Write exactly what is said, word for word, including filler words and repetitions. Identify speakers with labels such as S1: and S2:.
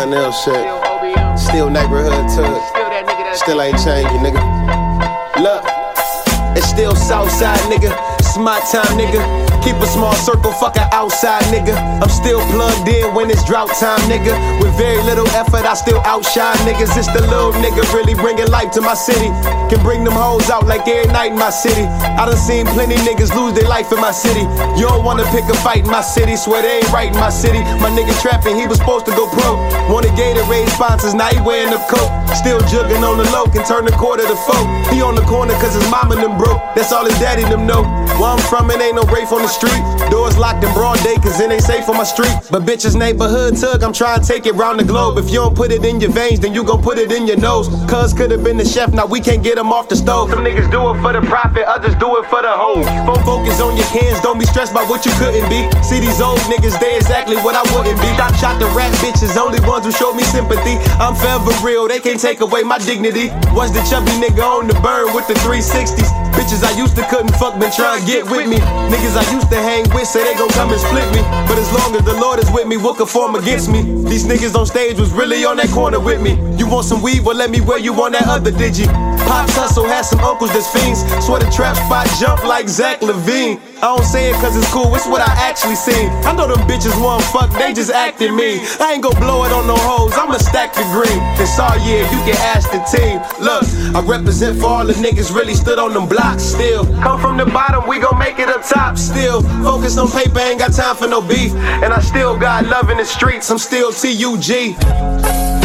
S1: nothing else, shit. Still neighborhood tug. Still ain't changing, nigga. Look, it's still Southside, nigga. It's my time, nigga. Keep a small circle, fuck a outside, nigga. I'm still plugged in when it's drought time, nigga. With very little effort, I still outshine niggas. It's the little nigga really bringing life to my city. Can bring them hoes out like every night in my city. I done seen plenty niggas lose their life in my city. You don't wanna pick a fight in my city. Swear they ain't right in my city. My nigga trapping, he was supposed to go pro. Wanted Gatorade sponsors, now he wearing the coat. Still jugging on the low, can turn the quarter to four. He on the corner cause his mama them broke. That's all his daddy them know. Where I'm from, it ain't no Rafe on the street. Doors locked in broad day cause it ain't safe on my street. But bitches neighborhood tug, I'm trying to take it round the globe. If you don't put it in your veins, then you gon' put it in your nose. Cuz could've been the chef, now we can't get him off the stove. Some niggas do it for the profit, others do it for the home. Focus on your cans, don't be stressed by what you couldn't be. See these old niggas, they exactly what I wouldn't be. Stop shot the rap bitches, only ones who show me sympathy. I'm forever real, they can't take away my dignity. Was the chubby nigga on the burn with the three sixties. Bitches I used to couldn't fuck, been trying to get with me. Niggas I used to hang with say they gon' come and split me. But as long as the Lord is with me, what could form against me? These niggas on stage was really on that corner with me. You want some weed? Well let me wear you on that other digi. Pops hustle, had some uncles that's fiends. Swear the trap spot jump like Zach Levine. I don't say it cause it's cool, it's what I actually seen. I know them bitches want fuck, they just acting mean. I ain't gon' blow it on no hoes, I'ma stack the green. It's all year, you can ask the team. Look, I represent for all the niggas really stood on them blocks still. Come from the bottom, we gon' make it up top still. Focus on paper, ain't got time for no beef. And I still got love in the streets, I'm still T U G.